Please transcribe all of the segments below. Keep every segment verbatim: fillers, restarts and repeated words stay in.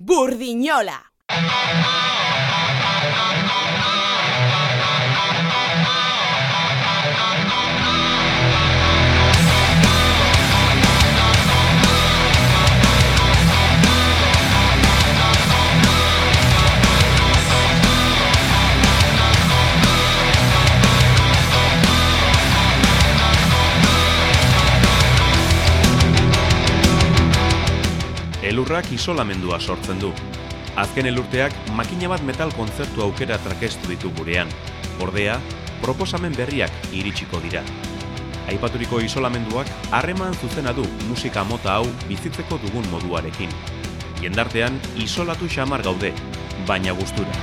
Burdinola. Elurrak isolamendua sortzen du. Azken elurteak makina bat metal kontzertu aukera trakestu ditu gurean. Ordea, proposamen berriak iritsiko dira. Aipaturiko isolamenduak harreman zuzena du musika mota hau bizitzeko dugun moduarekin. Jendartean isolatu xamar gaude, baina gustura.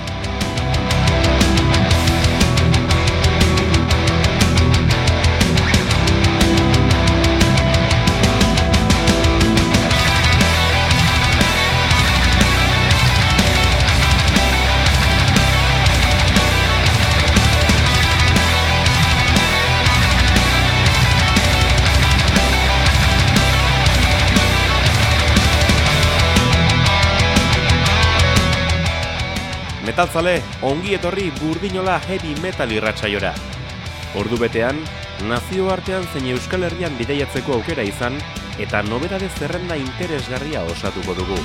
Metalzale, ongi etorri Burdinola heavy metal irratsaiora. Ordu betean, nazioartean zein Euskal Herrian bidaiatzeko aukera izan eta nobedade zerrenda interesgarria osatuko dugu.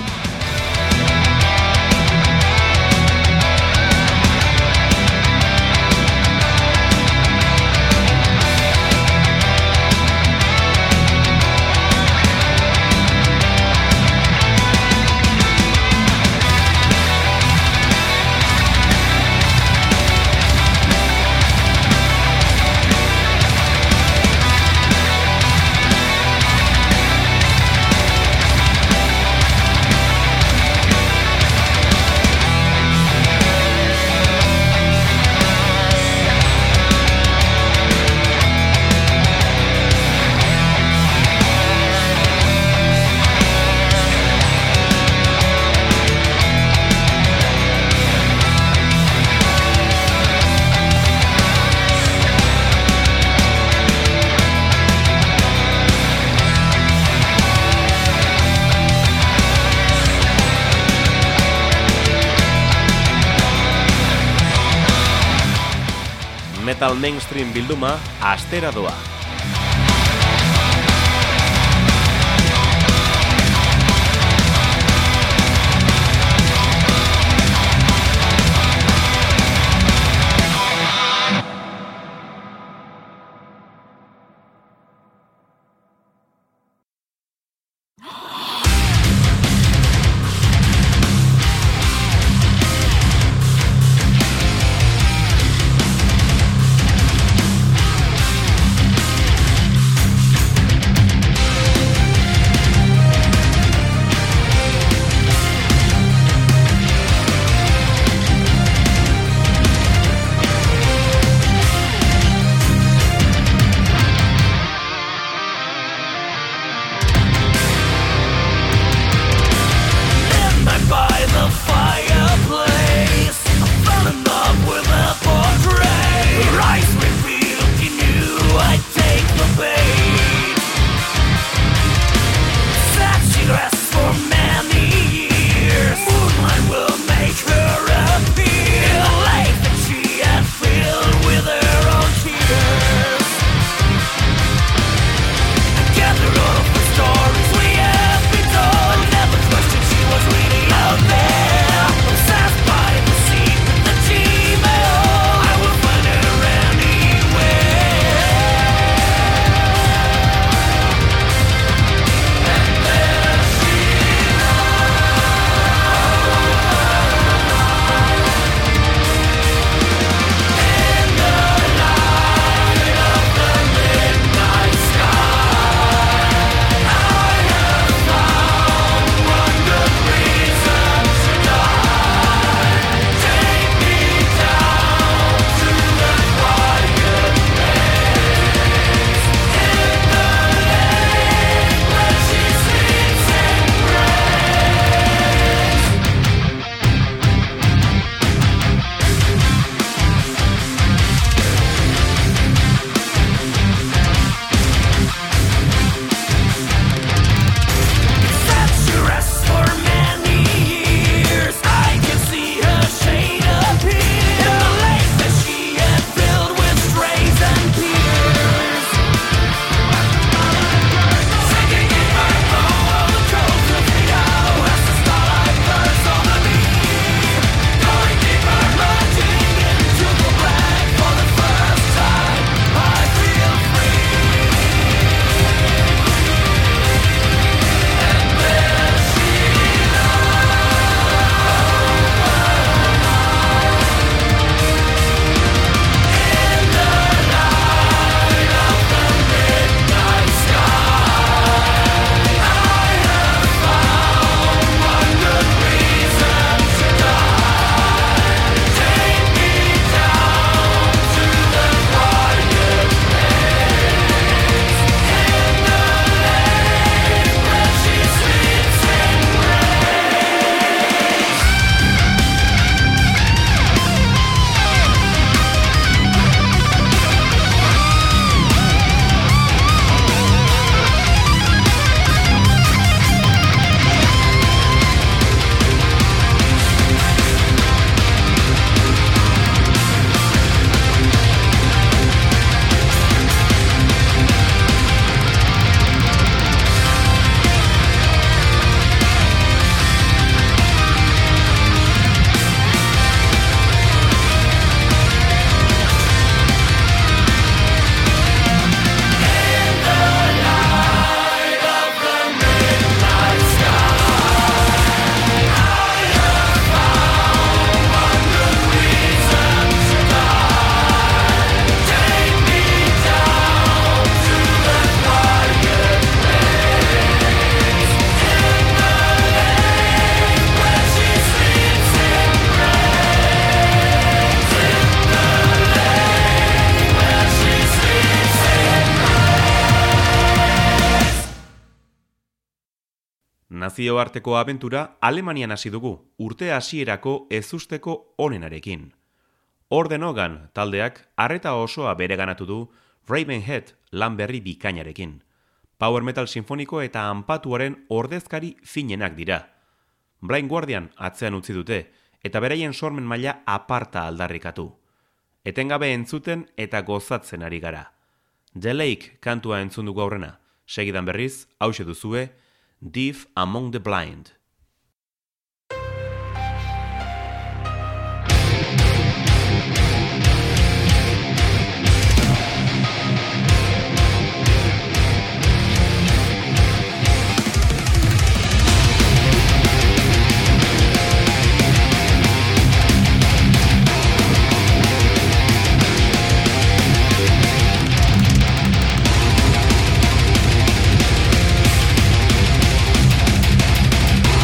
Metal mainstream bilduma astera doa. Nazioarteko abentura Alemanian hasi dugu, urte hasierako ezusteko onenarekin. Orden Hogan taldeak arreta osoa bereganatu du Ravenhead lan berri bikainarekin. Power metal sinfoniko eta anpatuaren ordezkari finenak dira. Blind Guardian atzean utzi dute, eta beraien sormen maila aparta aldarrikatu. Etengabe entzuten eta gozatzen ari gara. The Lake kantua entzun dugu aurrena. Segidan berriz, hauxe duzue, Deaf Among the Blind. We'll be right back.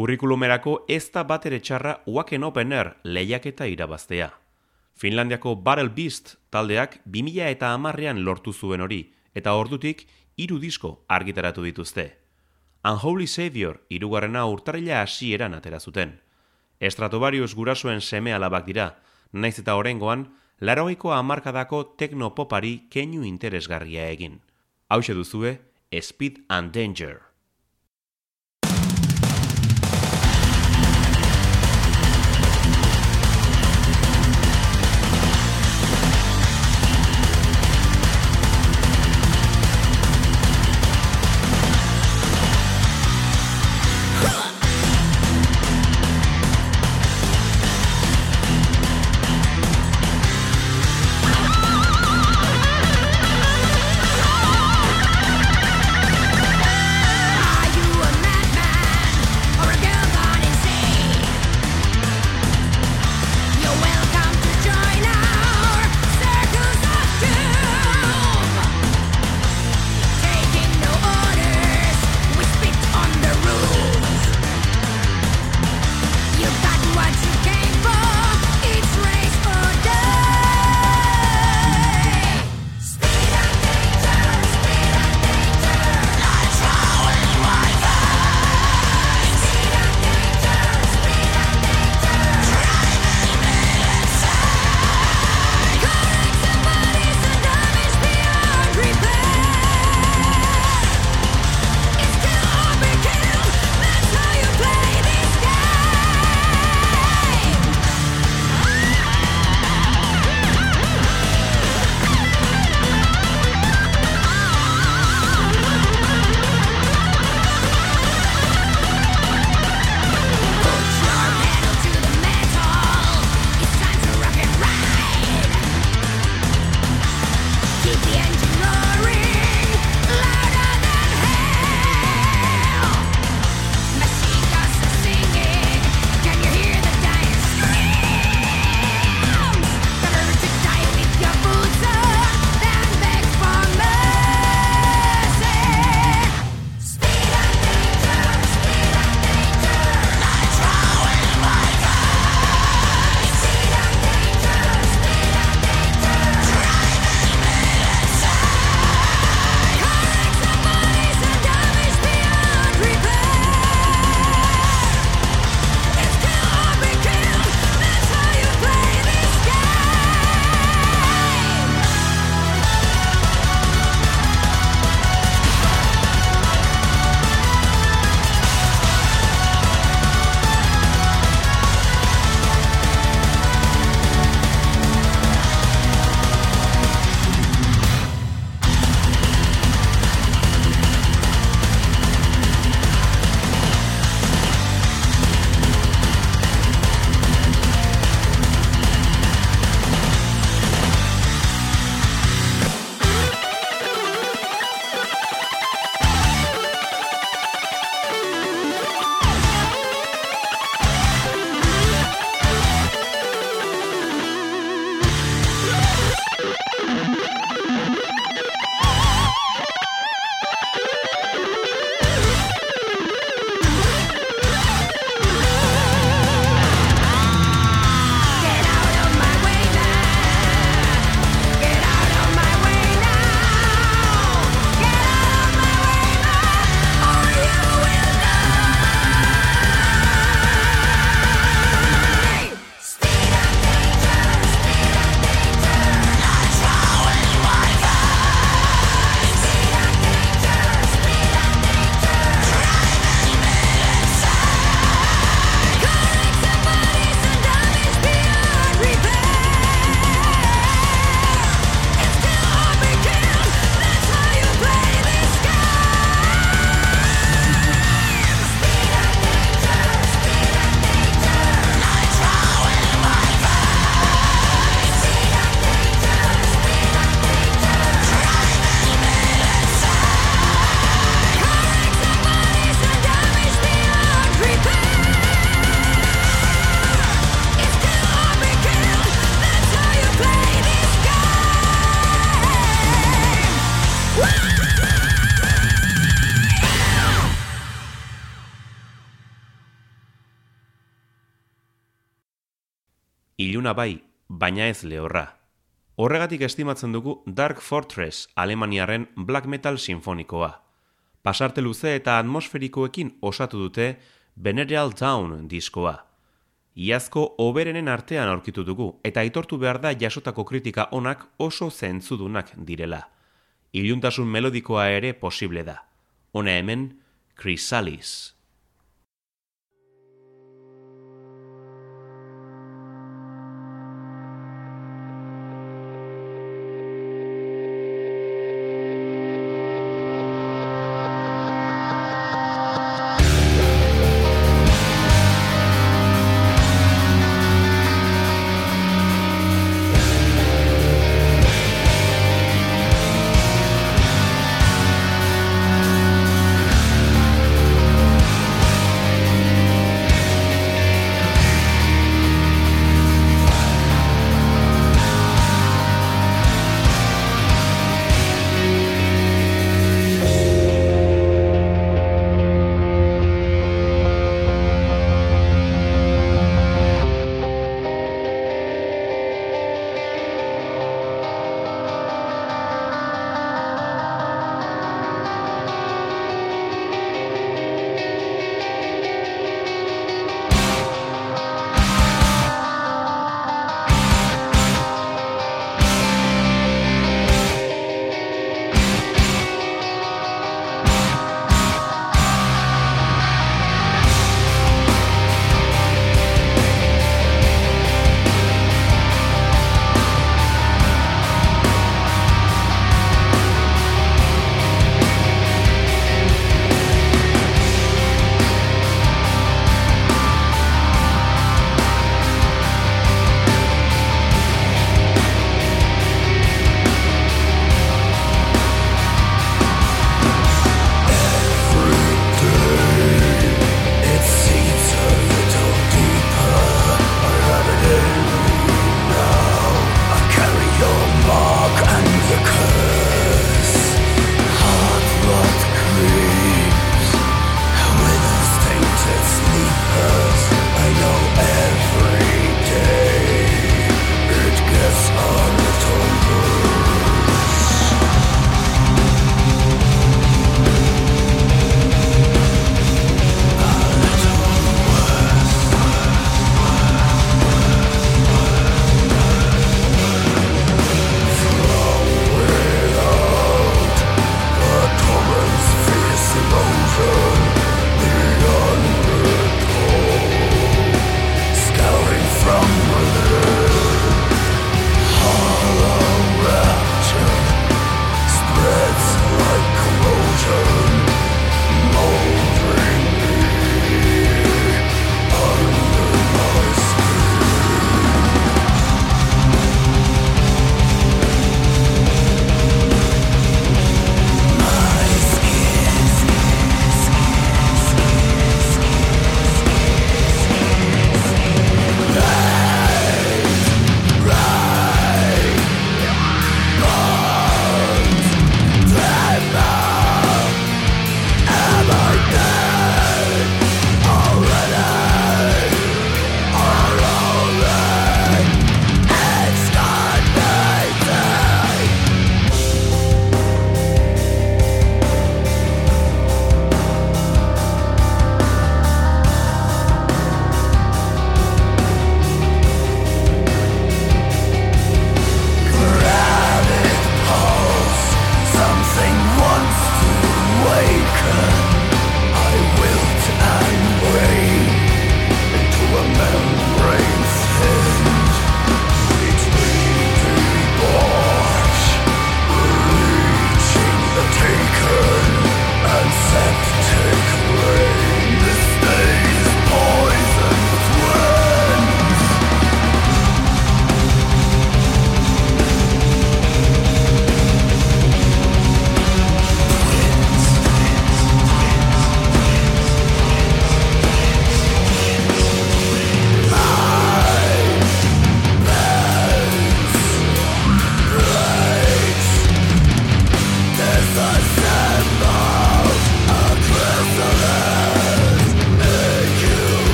Kurrikulumerako ez da batere txarra Wacken Open Air lehiaketa irabaztea. Finlandiako Battle Beast taldeak bi mila eta hamarrean lortu zuen hori, eta ordutik hiru disko argitaratu dituzte. Unholy Savior hirugarrena urtarrila hasieran atera zuten. Stratovarius gurasoen seme alabak dira, naiz eta oraingoan laurogeiko hamarkadako teknopopari keinu interesgarria egin. Hauxe duzue, Speed and Danger. We'll be right back. iluna bai, baina ez lehorra. Horregatik estimatzen dugu Dark Fortress Alemaniarren black metal sinfonikoa. Pasarte luze eta atmosferikoekin osatu dute Venereal Down diskoa. Iazko hoberenen artean aurkitu dugu eta aitortu behar da jasotako kritika onak oso zentzudunak direla. Iluntasun melodikoa ere posible da. Hona hemen, Chrysalis.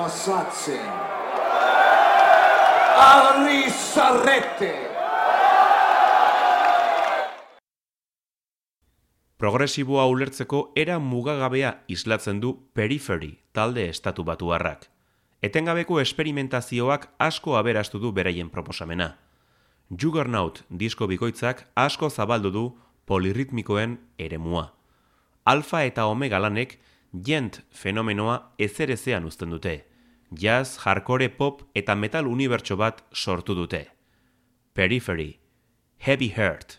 pasatzen. Adri Zarrete! Progresiboa ulertzeko era mugagabea islatzen du Periphery talde estatu batuarrak. Etengabeko esperimentazioak asko aberastu du beraien proposamena. Juggernaut disko bikoitzak asko zabaldu du polirritmikoen eremua. Alfa eta omega lanek gent fenomenoa ezerezean uzten dute. Jazz, hardcore, pop eta metal unibertso bat sortu dute. Periphery, Heavy Heart.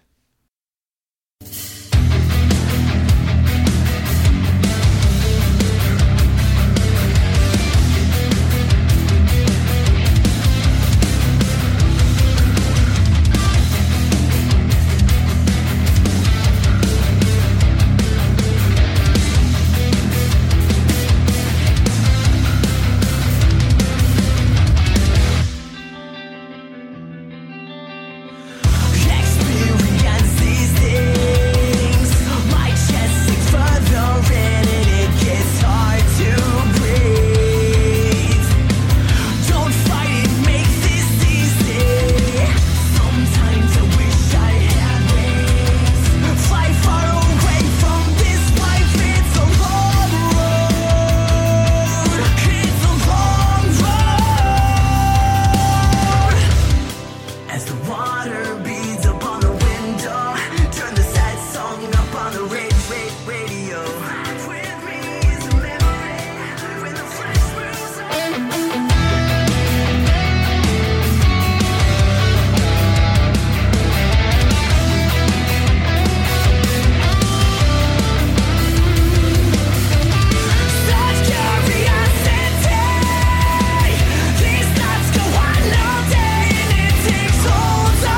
These thoughts go on all day and it takes hold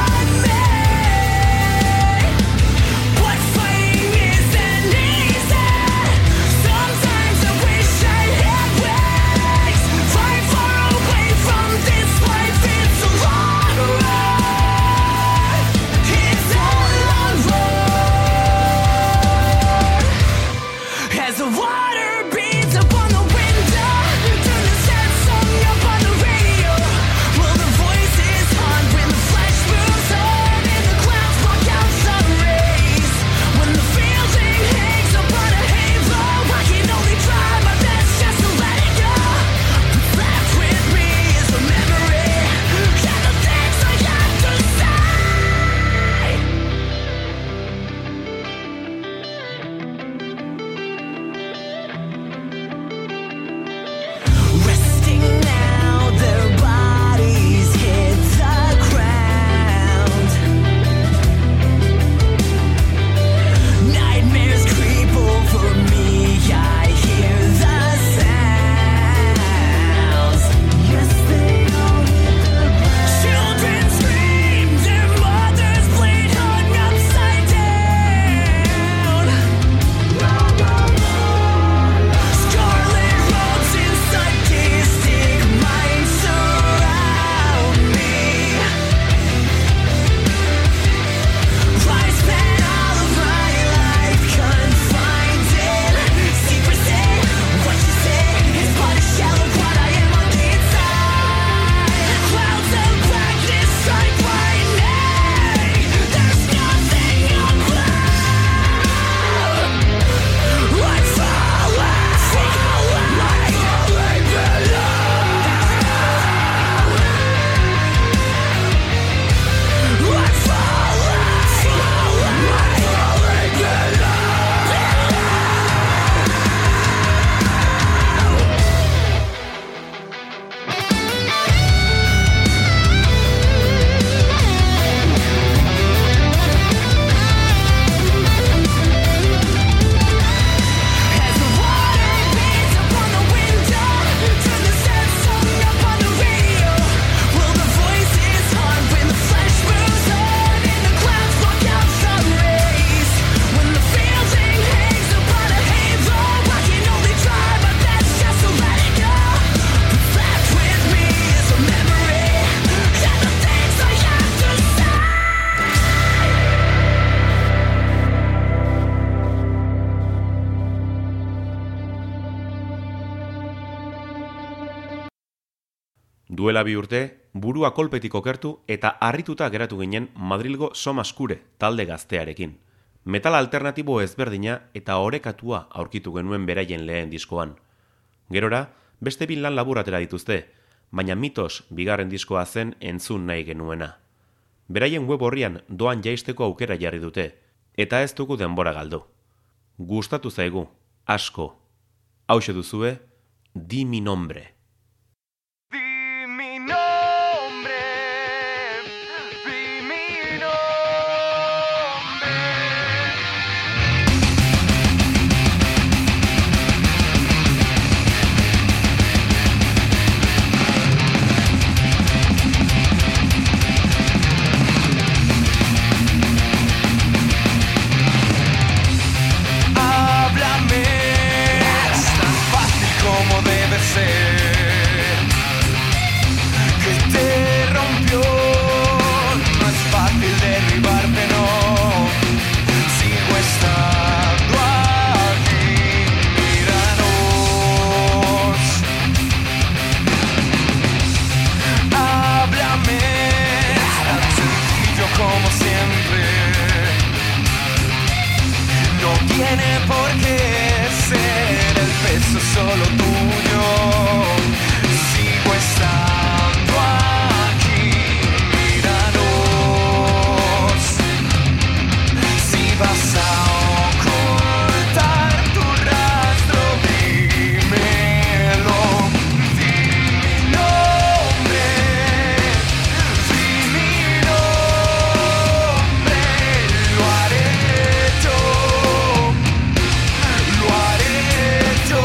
Duela bi urte, burua kolpetik okertu eta harrituta geratu ginen Madrilgo Somaskure talde gaztearekin. Metal alternatibo ezberdina eta orekatua aurkitu genuen beraien lehen diskoan. Gerora, beste bin lan labur atera dituzte, baina Mitos bigarren diskoa zen entzun nahi genuena. Beraien web horrian doan jaisteko aukera jarri dute, eta ez dugu denbora galdu. Gustatu zaigu, asko. Hauxe duzue, Di mi nombre. Solo tuyo, sigo estando aquí, míranos. Si vas a ocultar tu rastro, dímelo. Di mi nombre, di mi nombre, lo haré yo, lo haré yo.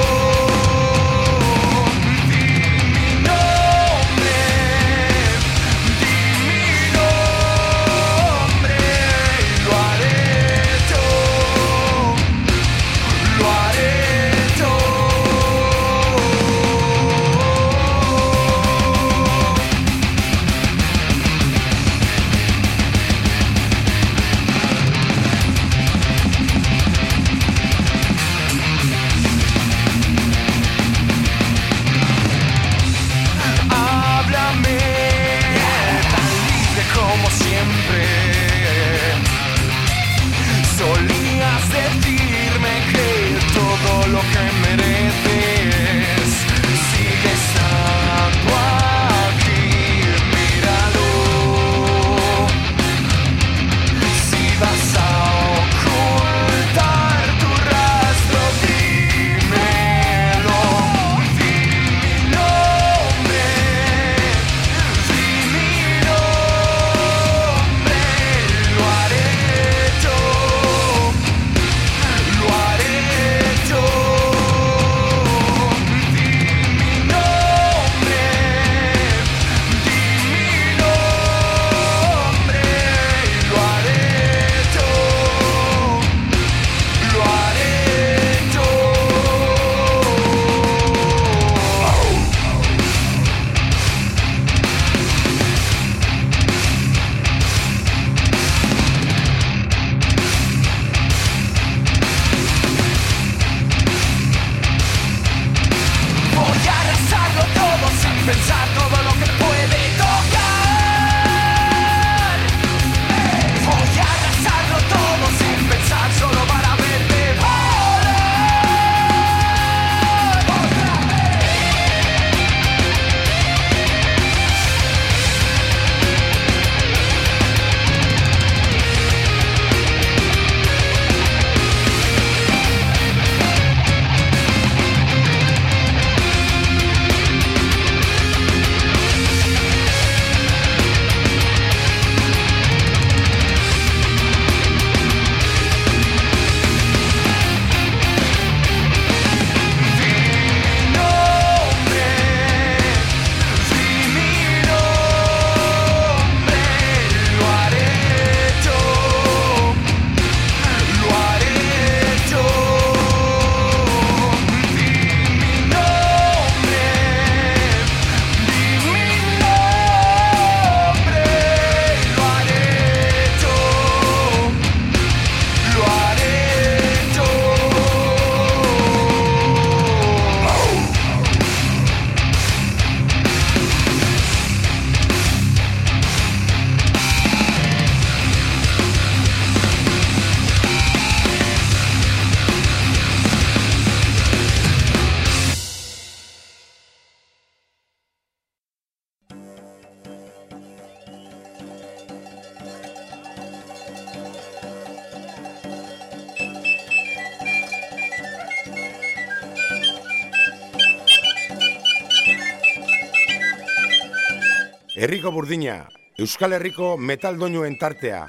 Herriko burdina, Euskal Herriko metal doinuen tartea.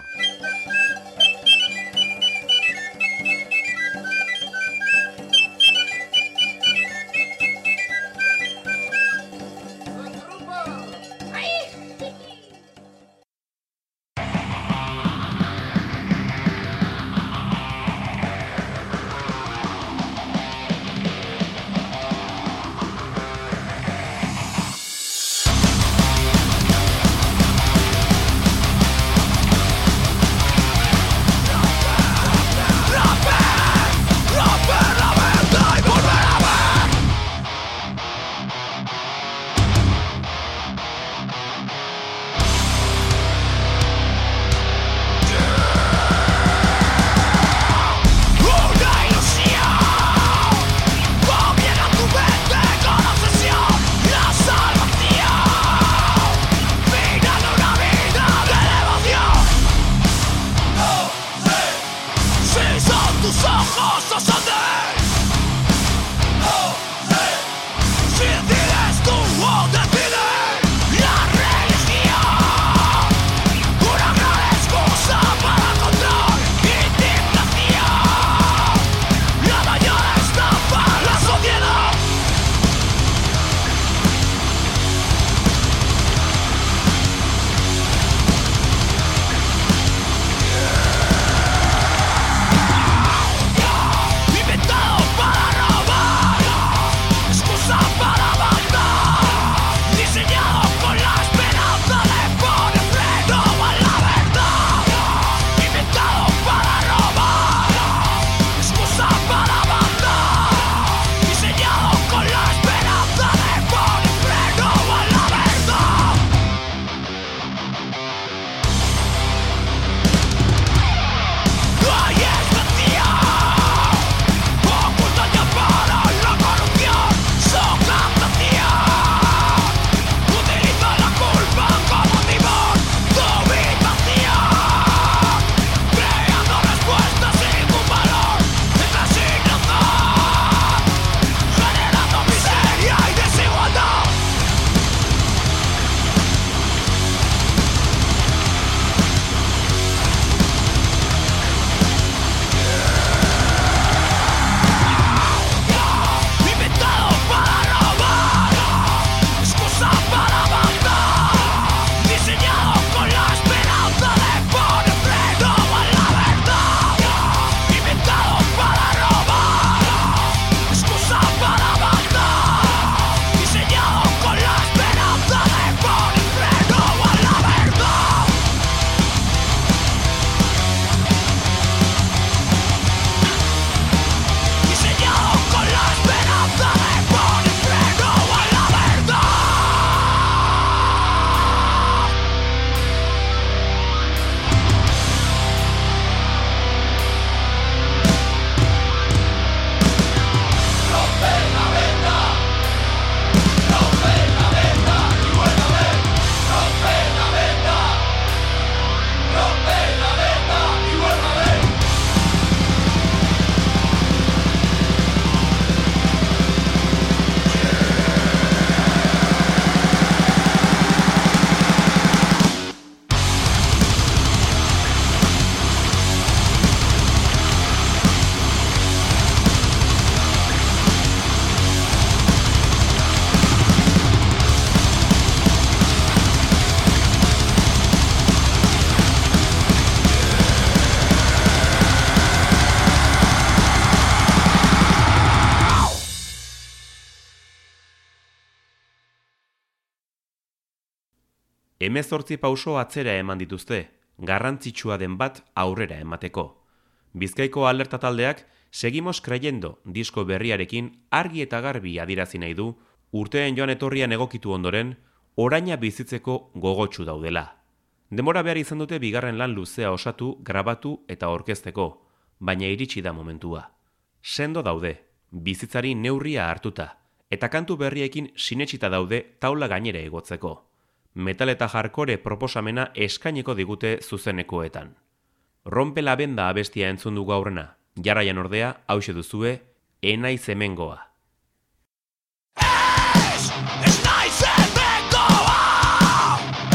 Hemezortzi pauso atzera eman dituzte, garrantzitsua den bat aurrera emateko. Bizkaiko alerta taldeak Seguimos creyendo disko berriarekin argi eta garbi adierazi nahi du urteen joan etorrian egokitu ondoren oraina bizitzeko gogotsu daudela. Denbora behar izan dute bigarren lan luzea osatu, grabatu eta orkezteko, baina iritsi da momentua. Sendo daude, bizitzari neurria hartuta, eta kantu berriekin sinetsita daude taula gainera igotzeko. Metal eta hardcore proposamena eskainiko digute zuzenekoetan. Rompe la benda abestia entzun dugu aurrena, jarraian ordea hauxe duzue, enaiz hemengoa. Ez, ez naiz hemengoa!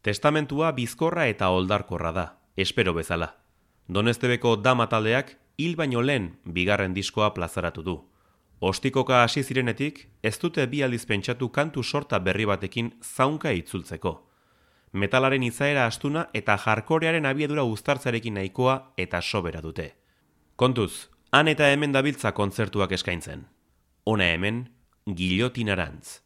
Testamentua bizkorra eta oldarkorra da, espero bezala. Donestebeko dama taldeak hil baino lehen bigarren diskoa plazaratu du. Ostikoka hasi zirenetik, ez dute bi aldiz pentsatu kantu sorta berri batekin zaunka itzultzeko. Metalaren izaera astuna eta jarkorearen abiedura uztartzarekin nahikoa eta sobera dute. Kontuz, han eta hemen dabiltza kontzertuak eskaintzen. Hona hemen, Gillotinarantz.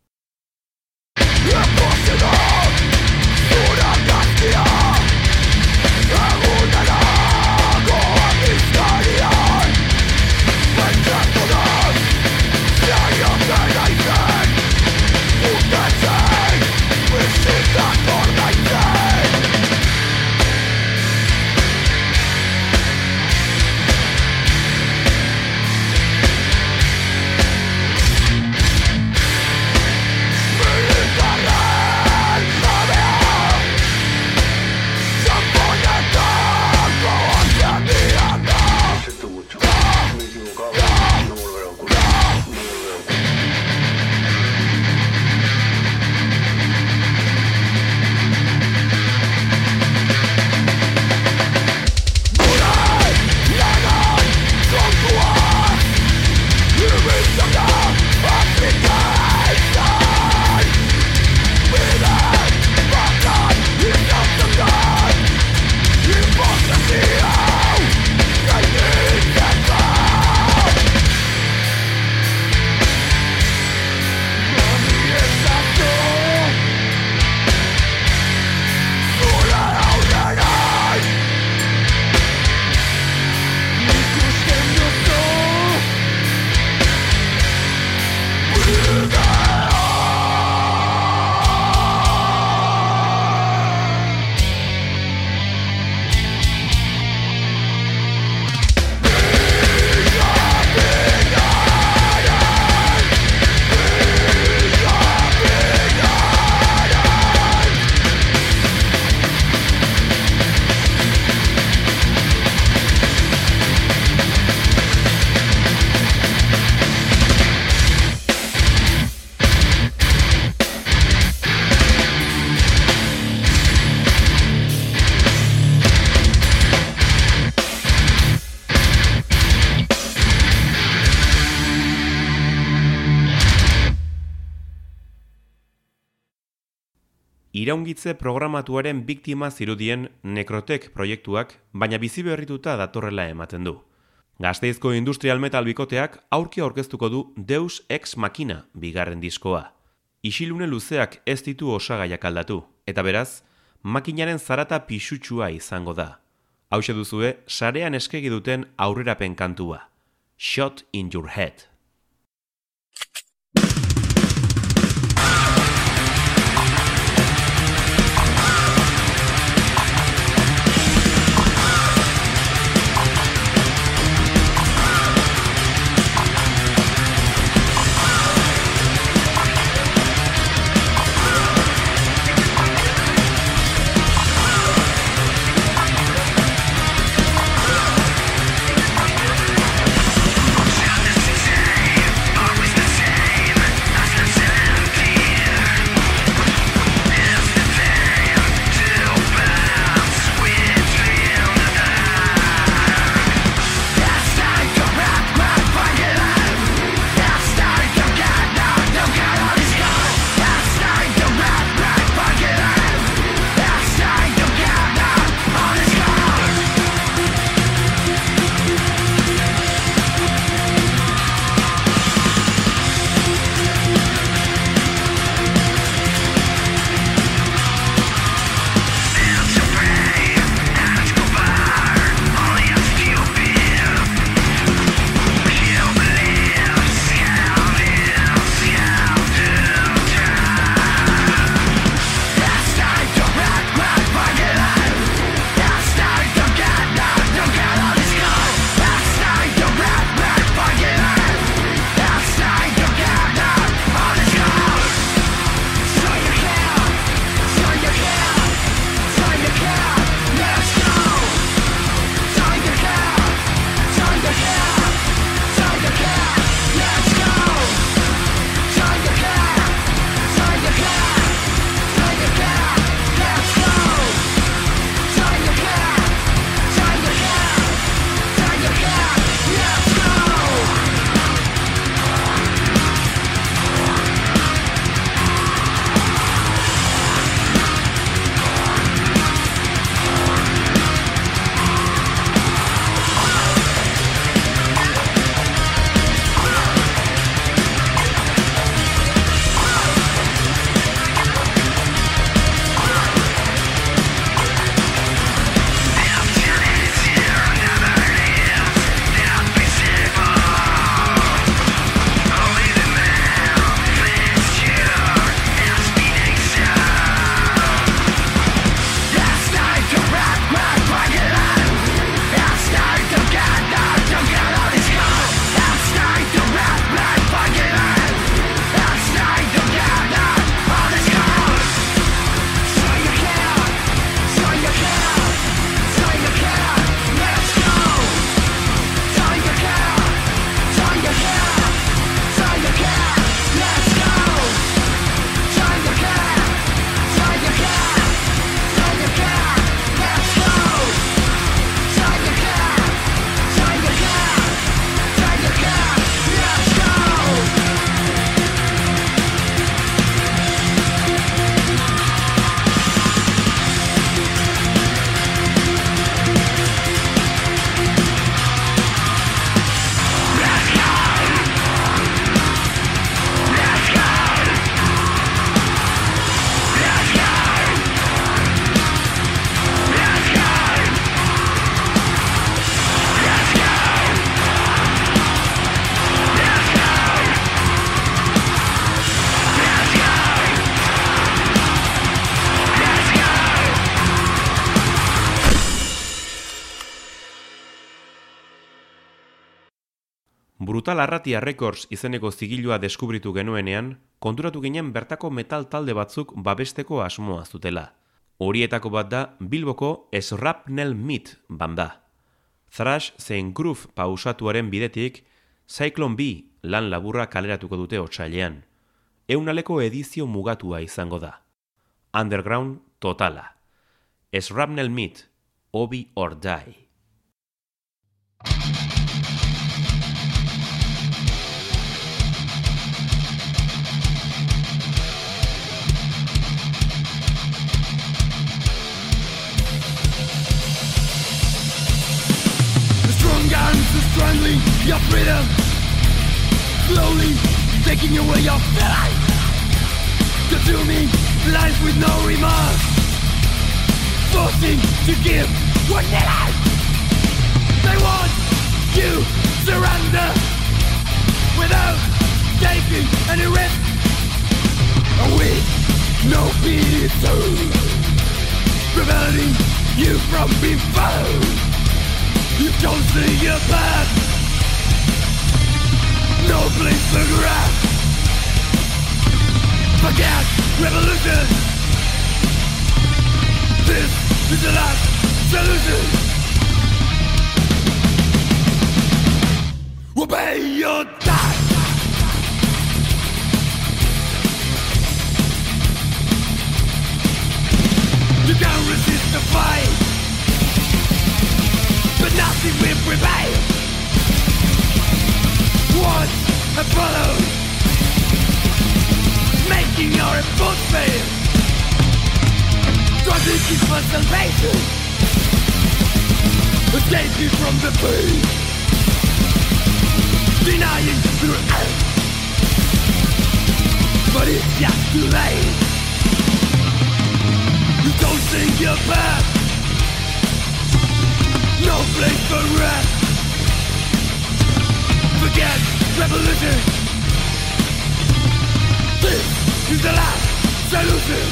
Iraungitze programatuaren biktima zirudien Nekrotek proiektuak, baina bizi berrituta datorrela ematen du. Gasteizko industrial metal bikoteak aurki aurkeztuko du Deus Ex Machina bigarren diskoa. Isilune luzeak ez ditu osagaiak aldatu, eta beraz, makinaren zarata pixutsua izango da. Hauxe duzue, sarean eskegi duten aurrerapen kantua. Shot in your head. Yeah. Brutal Arratia Records izeneko zigilua deskubritu genuenean, konturatu ginen bertako metal talde batzuk babesteko asmoa zutela. Horietako bat da Bilboko Shrapnel Meat banda. Thrash zein groove pausatuaren bidetik, Cyclone B lan laburra kaleratuko dute otsailean. Eunaleko edizio mugatua izango da. Underground totala. Shrapnel Meat, Obi or Die. Guns are strangling your freedom, slowly taking away your life, consuming life with no remorse, forcing to give what they like. They want you surrender without taking any risk, and with no peace, preventing you from being found. You've chosen your path, no place for grasp. Forget revolution. This is the last solution. Obey your time. You can't resist the fight, but nothing will prevail. Watch and follow, making your efforts fail. Strategies for salvation, escaping from the pain, denying throughout, but it's just too late. You don't think your path, no place for rest. Forget revolution. This is the last solution.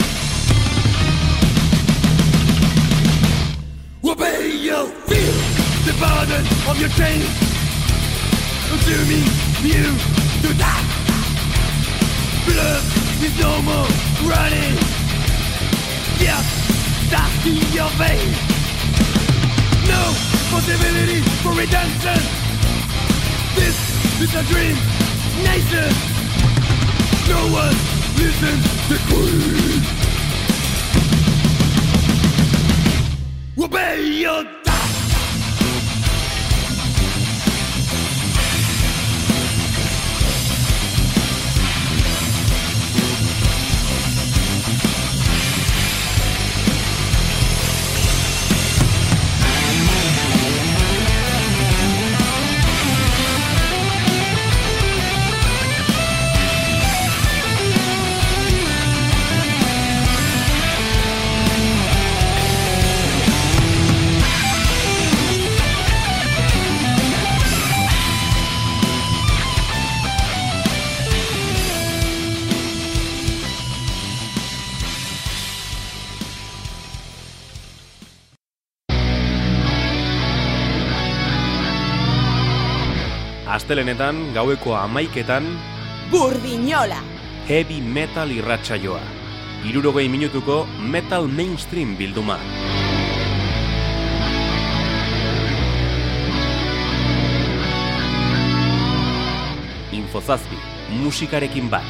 Obey your feel the burden of your chain, consuming you to die. Blood is no more running, yes, that's in your veins. No possibility for redemption. This is a dream nation. No one listens to Queen. Obey your time. Astelenetan, gaueko hamaiketan, Burdinola! Heavy Metal irratsaioa. Hirurogei minutuko metal mainstream bilduma. Infozazpi, musikarekin bat.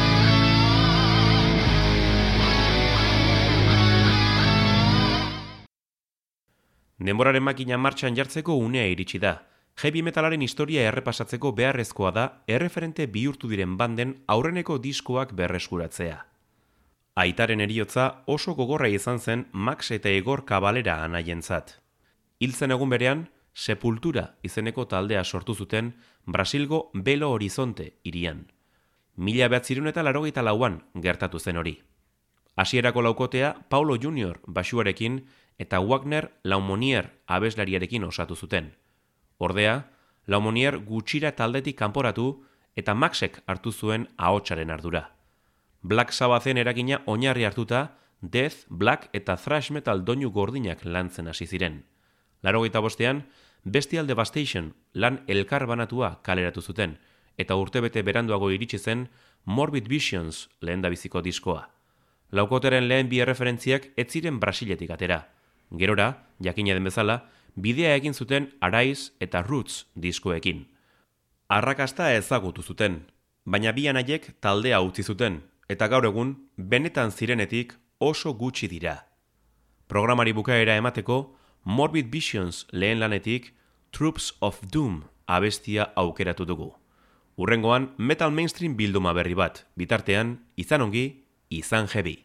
Denboraren makina martxan jartzeko unea iritsi da. Heavy metalaren historia errepasatzeko beharrezkoa da erreferente bihurtu diren banden aurreneko diskoak berreskuratzea. Aitaren heriotza oso gogorra izan zen Max eta Igor Kabalera anaientzat. Hiltzen egun berean, Sepultura izeneko taldea sortu zuten Brasilgo Belo Horizonte hirian. Mila behatziehun eta laurogeita lauan gertatu zen hori. Hasierako laukotea Paulo junior basuarekin eta Wagner Laumonier abeslariarekin osatu zuten. Ordea, Laumonier gutxira taldetik kanporatu eta Maxek hartu zuen ahotsaren ardura. Black Sabbathen eragina oinarri hartuta, death, black eta thrash metal doinu gordinak lantzen hasi ziren. Laurogeita bostean, Bestial Devastation lan elkarbanatua kaleratu zuten, eta urtebete beranduago iritsi zen Morbid Visions lehendabiziko diskoa. Laukoteren lehen bi erreferentziak ez ziren Brasiletik atera. Gerora, jakina den bezala, bidea egin zuten Arise eta Roots diskoekin. Arrakasta ezagutu zuten, baina bi anaiek taldea utzi zuten, eta gaur egun benetan zirenetik oso gutxi dira. Programari bukaera emateko, Morbid Visions lehen lanetik Troops of Doom abestia aukeratu dugu. Hurrengoan metal mainstream bilduma berri bat, bitartean izan ongi, izan heavy.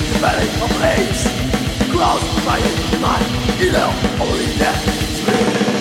Crossed by my inner holiness.